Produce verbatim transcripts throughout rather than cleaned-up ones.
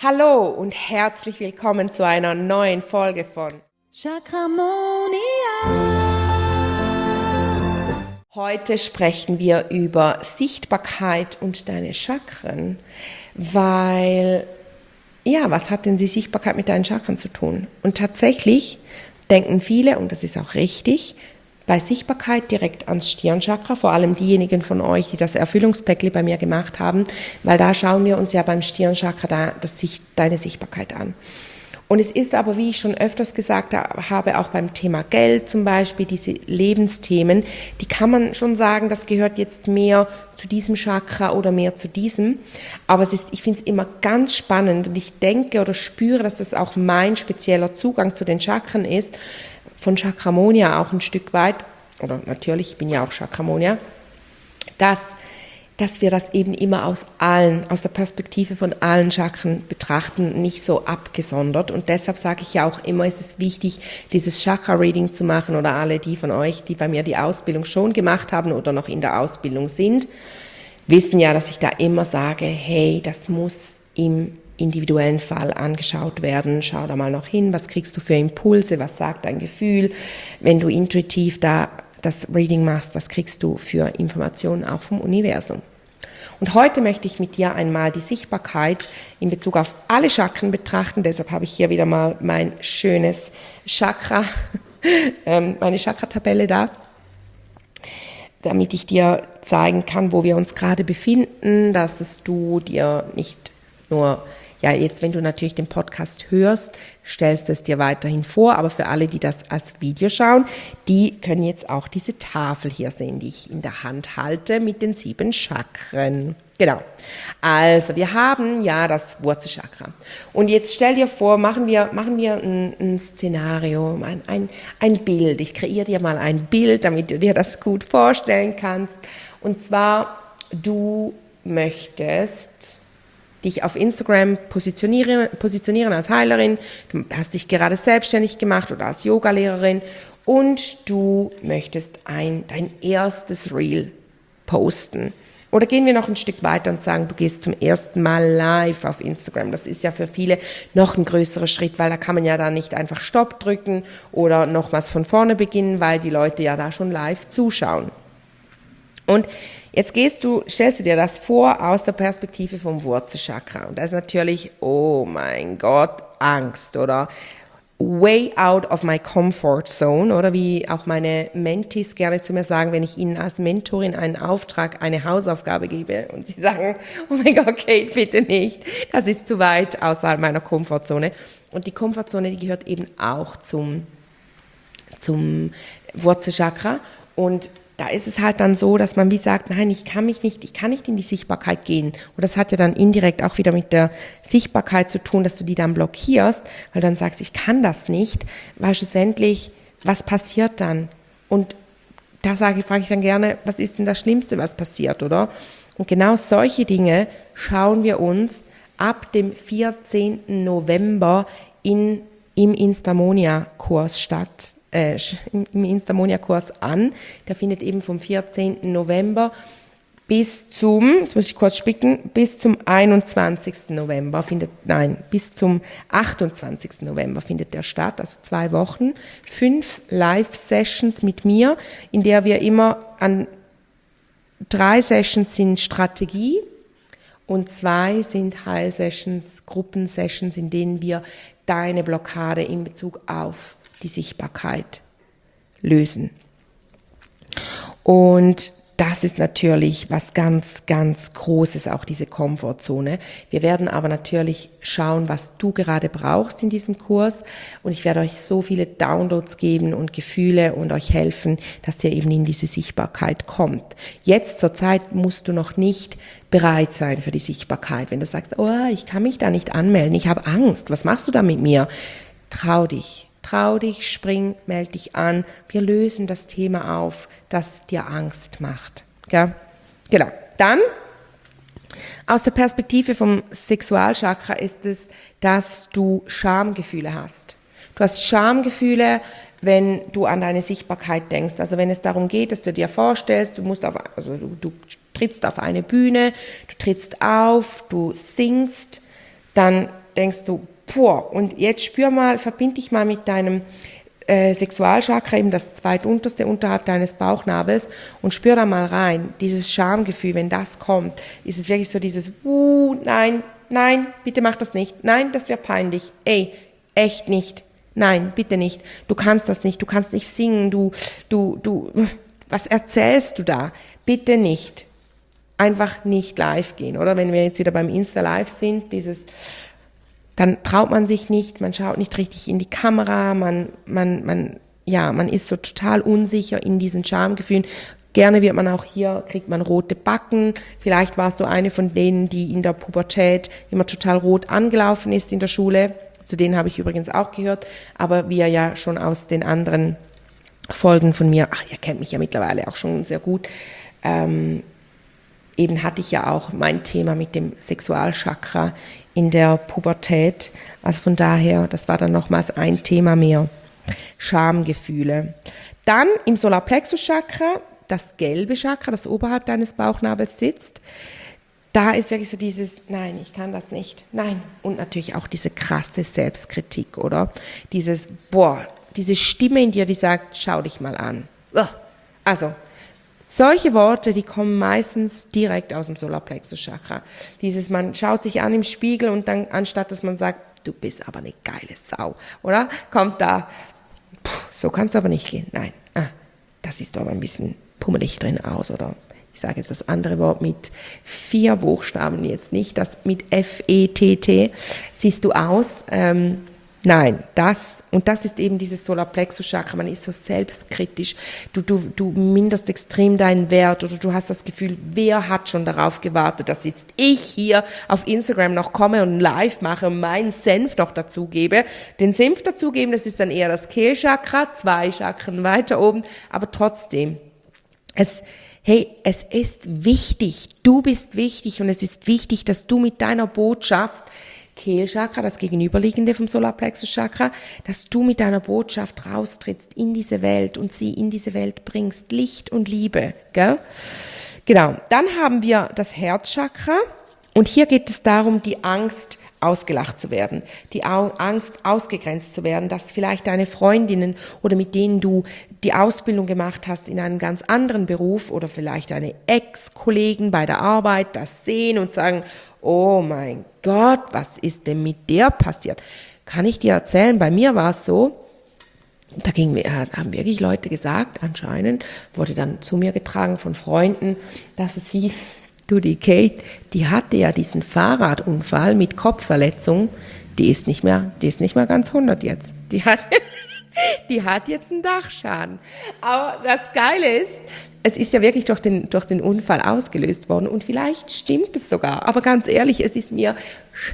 Hallo und herzlich willkommen zu einer neuen Folge von Chakramonia. Heute sprechen wir über Sichtbarkeit und deine Chakren, weil, ja, was hat denn die Sichtbarkeit mit deinen Chakren zu tun? Und tatsächlich denken viele, und das ist auch richtig, bei Sichtbarkeit direkt ans Stirnchakra, vor allem diejenigen von euch, die das Erfüllungspäckli bei mir gemacht haben, weil da schauen wir uns ja beim Stirnchakra da, das Sicht, deine Sichtbarkeit an. Und es ist aber, wie ich schon öfters gesagt habe, auch beim Thema Geld zum Beispiel, diese Lebensthemen, die kann man schon sagen, das gehört jetzt mehr zu diesem Chakra oder mehr zu diesem. Aber es ist, ich finde es immer ganz spannend und ich denke oder spüre, dass das auch mein spezieller Zugang zu den Chakren ist, von Chakramonia auch ein Stück weit, oder natürlich, ich bin ja auch Chakramonia, dass, dass wir das eben immer aus allen, aus der Perspektive von allen Chakren betrachten, nicht so abgesondert. Und deshalb sage ich ja auch immer, ist es wichtig, dieses Chakra-Reading zu machen, oder alle die von euch, die bei mir die Ausbildung schon gemacht haben oder noch in der Ausbildung sind, wissen ja, dass ich da immer sage, hey, das muss im individuellen Fall angeschaut werden. Schau da mal noch hin, was kriegst du für Impulse, was sagt dein Gefühl, wenn du intuitiv da das Reading machst, was kriegst du für Informationen auch vom Universum. Und heute möchte ich mit dir einmal die Sichtbarkeit in Bezug auf alle Chakren betrachten, deshalb habe ich hier wieder mal mein schönes Chakra, meine Chakra-Tabelle da, damit ich dir zeigen kann, wo wir uns gerade befinden, dass es du dir nicht nur, ja, jetzt, wenn du natürlich den Podcast hörst, stellst du es dir weiterhin vor, aber für alle, die das als Video schauen, die können jetzt auch diese Tafel hier sehen, die ich in der Hand halte mit den sieben Chakren. Genau. Also, wir haben ja das Wurzelchakra. Und jetzt stell dir vor, machen wir, machen wir ein, ein Szenario, ein, ein, ein Bild. Ich kreiere dir mal ein Bild, damit du dir das gut vorstellen kannst. Und zwar, du möchtest dich auf Instagram positionieren, positionieren als Heilerin, du hast dich gerade selbstständig gemacht oder als Yogalehrerin und du möchtest ein, dein erstes Reel posten. Oder gehen wir noch ein Stück weiter und sagen, du gehst zum ersten Mal live auf Instagram. Das ist ja für viele noch ein größerer Schritt, weil da kann man ja dann nicht einfach Stopp drücken oder nochmals von vorne beginnen, weil die Leute ja da schon live zuschauen. Und jetzt gehst du, stellst du dir das vor aus der Perspektive vom Wurzelchakra. Und da ist natürlich, oh mein Gott, Angst oder way out of my comfort zone, oder wie auch meine Mentees gerne zu mir sagen, wenn ich ihnen als Mentorin einen Auftrag, eine Hausaufgabe gebe und sie sagen, oh mein Gott, Kate, bitte nicht, das ist zu weit außerhalb meiner Komfortzone. Und die Komfortzone, die gehört eben auch zum, zum Wurzelchakra. Und da ist es halt dann so, dass man wie sagt, nein, ich kann mich nicht, ich kann nicht in die Sichtbarkeit gehen. Und das hat ja dann indirekt auch wieder mit der Sichtbarkeit zu tun, dass du die dann blockierst, weil dann sagst, ich kann das nicht, weil schlussendlich, was passiert dann? Und da sage ich, frage ich dann gerne, was ist denn das Schlimmste, was passiert, oder? Und genau solche Dinge schauen wir uns ab dem vierzehnten November in, im Instamonia-Kurs statt. Äh, im Instamonia-Kurs an. Der findet eben vom vierzehnten November bis zum, jetzt muss ich kurz spicken, bis zum einundzwanzigsten November findet, nein, bis zum achtundzwanzigsten November findet der statt, also zwei Wochen, fünf Live-Sessions mit mir, in der wir immer an drei Sessions sind Strategie und zwei sind Heil-Sessions, Gruppensessions, in denen wir deine Blockade in Bezug auf die Sichtbarkeit lösen. Und das ist natürlich was ganz, ganz Großes, auch diese Komfortzone. Wir werden aber natürlich schauen, was du gerade brauchst in diesem Kurs. Und ich werde euch so viele Downloads geben und Gefühle und euch helfen, dass ihr eben in diese Sichtbarkeit kommt. Jetzt zur Zeit musst du noch nicht bereit sein für die Sichtbarkeit. Wenn du sagst, oh, ich kann mich da nicht anmelden, ich habe Angst, was machst du da mit mir? Trau dich. Trau dich, spring, meld dich an. Wir lösen das Thema auf, das dir Angst macht. Ja? Genau. Dann, aus der Perspektive vom Sexualchakra ist es, dass du Schamgefühle hast. Du hast Schamgefühle, wenn du an deine Sichtbarkeit denkst. Also wenn es darum geht, dass du dir vorstellst, du musst auf, also du, du trittst auf eine Bühne, du trittst auf, du singst, dann denkst du, boah, und jetzt spür mal, verbind dich mal mit deinem äh, Sexualchakra, eben das zweitunterste unterhalb deines Bauchnabels und spür da mal rein, dieses Schamgefühl, wenn das kommt, ist es wirklich so dieses, uh, nein, nein, bitte mach das nicht, nein, das wäre peinlich, ey, echt nicht, nein, bitte nicht, du kannst das nicht, du kannst nicht singen, du, du, du, was erzählst du da, bitte nicht. Einfach nicht live gehen, oder? Wenn wir jetzt wieder beim Insta-Live sind, dieses, dann traut man sich nicht, man schaut nicht richtig in die Kamera, man, man, man, ja, man ist so total unsicher in diesen Schamgefühlen. Gerne wird man auch hier, kriegt man rote Backen. Vielleicht warst du eine von denen, die in der Pubertät immer total rot angelaufen ist in der Schule. Zu denen habe ich übrigens auch gehört, aber wie ihr ja schon aus den anderen Folgen von mir, ach, ihr kennt mich ja mittlerweile auch schon sehr gut, ähm, eben hatte ich ja auch mein Thema mit dem Sexualchakra in der Pubertät. Also von daher, das war dann nochmals ein Thema mehr. Schamgefühle. Dann im Solarplexus-Chakra, das gelbe Chakra, das oberhalb deines Bauchnabels sitzt. Da ist wirklich so dieses, nein, ich kann das nicht, nein. Und natürlich auch diese krasse Selbstkritik, oder? Dieses, boah, diese Stimme in dir, die sagt, schau dich mal an. Also, solche Worte, die kommen meistens direkt aus dem Solarplexus-Chakra. Dieses, man schaut sich an im Spiegel und dann, anstatt dass man sagt, du bist aber eine geile Sau, oder? Kommt da, so kannst du aber nicht gehen. Nein, ah, das siehst du aber ein bisschen pummelig drin aus, oder? Ich sage jetzt das andere Wort mit vier Buchstaben, jetzt nicht das mit F E T T, siehst du aus, ähm, nein, das, und das ist eben dieses Solarplexus-Chakra, man ist so selbstkritisch, du, du, du minderst extrem deinen Wert oder du hast das Gefühl, wer hat schon darauf gewartet, dass jetzt ich hier auf Instagram noch komme und live mache und meinen Senf noch dazugebe. Den Senf dazugeben, das ist dann eher das Kehlchakra, zwei Chakren weiter oben, aber trotzdem, es Hey, es ist wichtig, du bist wichtig und es ist wichtig, dass du mit deiner Botschaft, Kehlchakra, das gegenüberliegende vom Solarplexus-Chakra, dass du mit deiner Botschaft raustrittst in diese Welt und sie in diese Welt bringst, Licht und Liebe, gell? Genau, dann haben wir das Herzchakra und hier geht es darum, die Angst ausgelacht zu werden, die Angst ausgegrenzt zu werden, dass vielleicht deine Freundinnen oder mit denen du die Ausbildung gemacht hast in einem ganz anderen Beruf oder vielleicht deine Ex-Kollegen bei der Arbeit das sehen und sagen, oh mein Gott, was ist denn mit der passiert? Kann ich dir erzählen, bei mir war es so, da ging mir, haben wirklich Leute gesagt, anscheinend wurde dann zu mir getragen von Freunden, dass es hieß, du, die Kate, die hatte ja diesen Fahrradunfall mit Kopfverletzung, die ist nicht mehr, die ist nicht mehr ganz hundert jetzt. Die hat, die hat jetzt einen Dachschaden. Aber das Geile ist, es ist ja wirklich durch den, durch den Unfall ausgelöst worden und vielleicht stimmt es sogar. Aber ganz ehrlich, es ist mir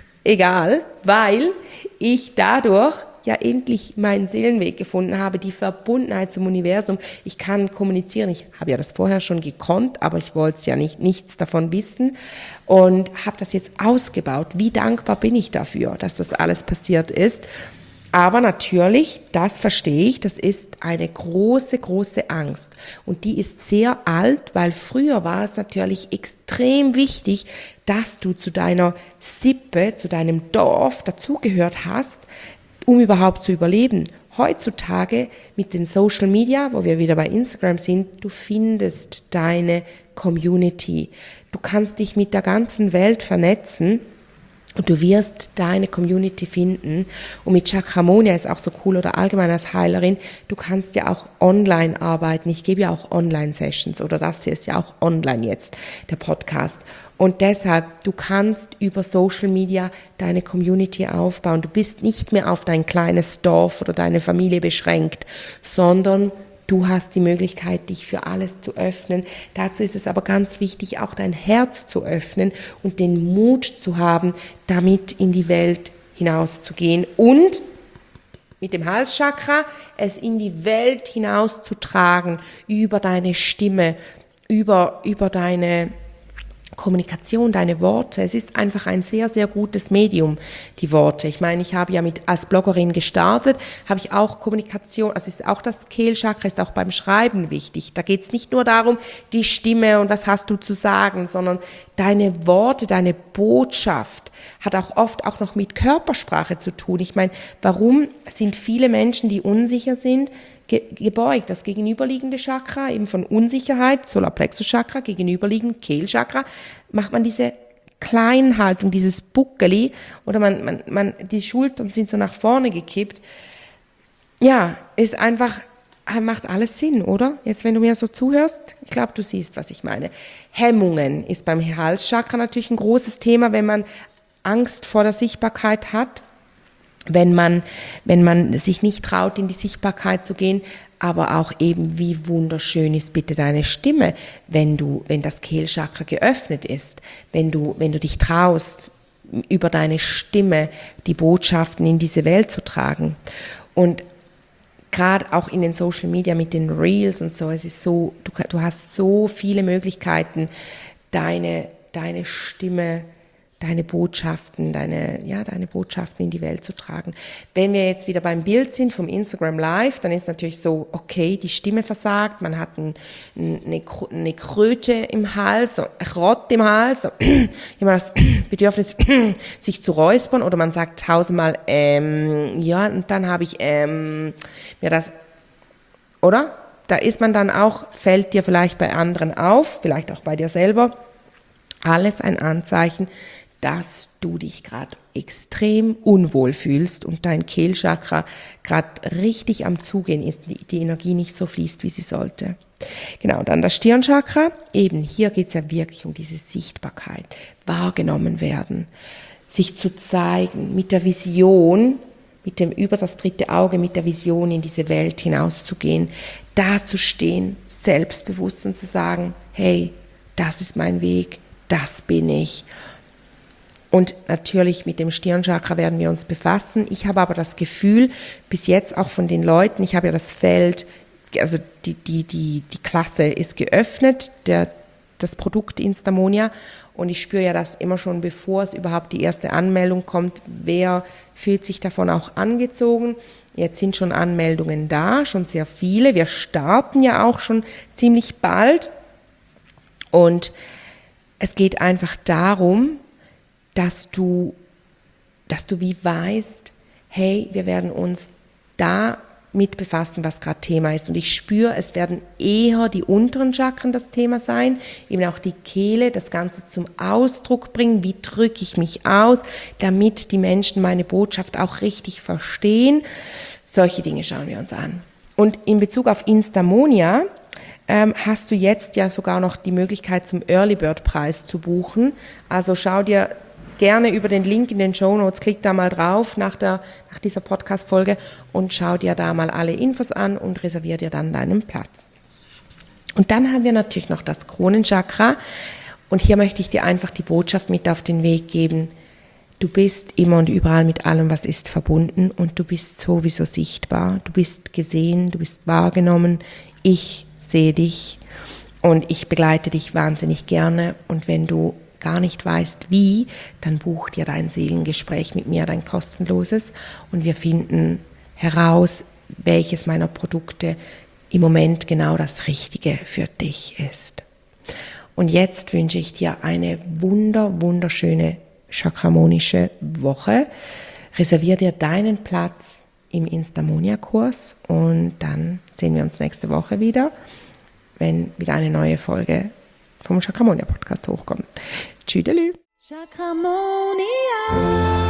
egal, weil ich dadurch ja endlich meinen Seelenweg gefunden habe, die Verbundenheit zum Universum. Ich kann kommunizieren, ich habe ja das vorher schon gekonnt, aber ich wollte ja nicht nichts davon wissen und habe das jetzt ausgebaut. Wie dankbar bin ich dafür, dass das alles passiert ist. Aber natürlich, das verstehe ich, das ist eine große, große Angst. Und die ist sehr alt, weil früher war es natürlich extrem wichtig, dass du zu deiner Sippe, zu deinem Dorf dazugehört hast, um überhaupt zu überleben. Heutzutage mit den Social Media, wo wir wieder bei Instagram sind, du findest deine Community. Du kannst dich mit der ganzen Welt vernetzen und du wirst deine Community finden. Und mit Chakramonia ist auch so cool oder allgemein als Heilerin, du kannst ja auch online arbeiten. Ich gebe ja auch Online-Sessions oder das hier ist ja auch online jetzt, der Podcast. Und deshalb, du kannst über Social Media deine Community aufbauen. Du bist nicht mehr auf dein kleines Dorf oder deine Familie beschränkt, sondern du hast die Möglichkeit, dich für alles zu öffnen. Dazu ist es aber ganz wichtig, auch dein Herz zu öffnen und den Mut zu haben, damit in die Welt hinauszugehen und mit dem Halschakra es in die Welt hinauszutragen, über deine Stimme, über, über deine Kommunikation, deine Worte. Es ist einfach ein sehr, sehr gutes Medium, die Worte. Ich meine, ich habe ja mit als Bloggerin gestartet, habe ich auch Kommunikation, also ist auch das Kehlchakra ist auch beim Schreiben wichtig. Da geht es nicht nur darum, die Stimme und was hast du zu sagen, sondern deine Worte, deine Botschaft hat auch oft auch noch mit Körpersprache zu tun. Ich meine, warum sind viele Menschen, die unsicher sind, gebeugt? Das gegenüberliegende Chakra, eben von Unsicherheit, Solarplexus-Chakra, gegenüberliegend Kehlchakra, macht man diese Kleinhaltung, dieses Buckeli, oder man, man, man, die Schultern sind so nach vorne gekippt. Ja, ist einfach, macht alles Sinn, oder? Jetzt, wenn du mir so zuhörst, ich glaube, du siehst, was ich meine. Hemmungen ist beim Halschakra natürlich ein großes Thema, wenn man Angst vor der Sichtbarkeit hat. Wenn man, wenn man sich nicht traut, in die Sichtbarkeit zu gehen, aber auch eben, wie wunderschön ist bitte deine Stimme, wenn du, wenn das Kehlchakra geöffnet ist, wenn du, wenn du dich traust, über deine Stimme die Botschaften in diese Welt zu tragen. Und gerade auch in den Social Media mit den Reels und so, es ist so, du, du hast so viele Möglichkeiten, deine, deine Stimme deine Botschaften, deine, ja, deine Botschaften in die Welt zu tragen. Wenn wir jetzt wieder beim Bild sind vom Instagram Live, dann ist natürlich so, okay, die Stimme versagt, man hat ein, eine, eine Kröte im Hals, so ein Rott im Hals, so, immer das Bedürfnis, sich zu räuspern, oder man sagt tausendmal, ähm, ja, und dann habe ich, ähm, mir das, oder? Da ist man dann auch, fällt dir vielleicht bei anderen auf, vielleicht auch bei dir selber, alles ein Anzeichen, dass du dich gerade extrem unwohl fühlst und dein Kehlchakra gerade richtig am Zugehen ist, die, die Energie nicht so fließt, wie sie sollte. Genau, dann das Stirnchakra, eben hier geht es ja wirklich um diese Sichtbarkeit, wahrgenommen werden, sich zu zeigen, mit der Vision, mit dem über das dritte Auge, mit der Vision in diese Welt hinauszugehen, da zu stehen, selbstbewusst und zu sagen, hey, das ist mein Weg, das bin ich. Und natürlich mit dem Stirnchakra werden wir uns befassen. Ich habe aber das Gefühl, bis jetzt auch von den Leuten, ich habe ja das Feld, also die, die, die, die Klasse ist geöffnet, der, das Produkt Instamonia. Und ich spüre ja das immer schon, bevor es überhaupt die erste Anmeldung kommt, wer fühlt sich davon auch angezogen. Jetzt sind schon Anmeldungen da, schon sehr viele. Wir starten ja auch schon ziemlich bald. Und es geht einfach darum, dass du, dass du wie weißt, hey, wir werden uns da mit befassen, was gerade Thema ist. Und ich spüre, es werden eher die unteren Chakren das Thema sein, eben auch die Kehle, das Ganze zum Ausdruck bringen, wie drücke ich mich aus, damit die Menschen meine Botschaft auch richtig verstehen. Solche Dinge schauen wir uns an. Und in Bezug auf Instamonia ähm, hast du jetzt ja sogar noch die Möglichkeit, zum Early Bird Preis zu buchen. Also schau dir gerne über den Link in den Shownotes, klick da mal drauf nach, der, nach dieser Podcast-Folge und schau dir da mal alle Infos an und reservier dir dann deinen Platz. Und dann haben wir natürlich noch das Kronenchakra. Und hier möchte ich dir einfach die Botschaft mit auf den Weg geben. Du bist immer und überall mit allem, was ist, verbunden, und du bist sowieso sichtbar. Du bist gesehen, du bist wahrgenommen. Ich sehe dich und ich begleite dich wahnsinnig gerne. Und wenn du gar nicht weißt, wie, dann buch dir dein Seelengespräch mit mir, dein kostenloses, und wir finden heraus, welches meiner Produkte im Moment genau das Richtige für dich ist. Und jetzt wünsche ich dir eine wunder, wunderschöne chakramonische Woche. Reservier dir deinen Platz im Instamonia-Kurs und dann sehen wir uns nächste Woche wieder, wenn wieder eine neue Folge vom Chakramonia Podcast hochkommt. Tschüdelü. Chakramonia.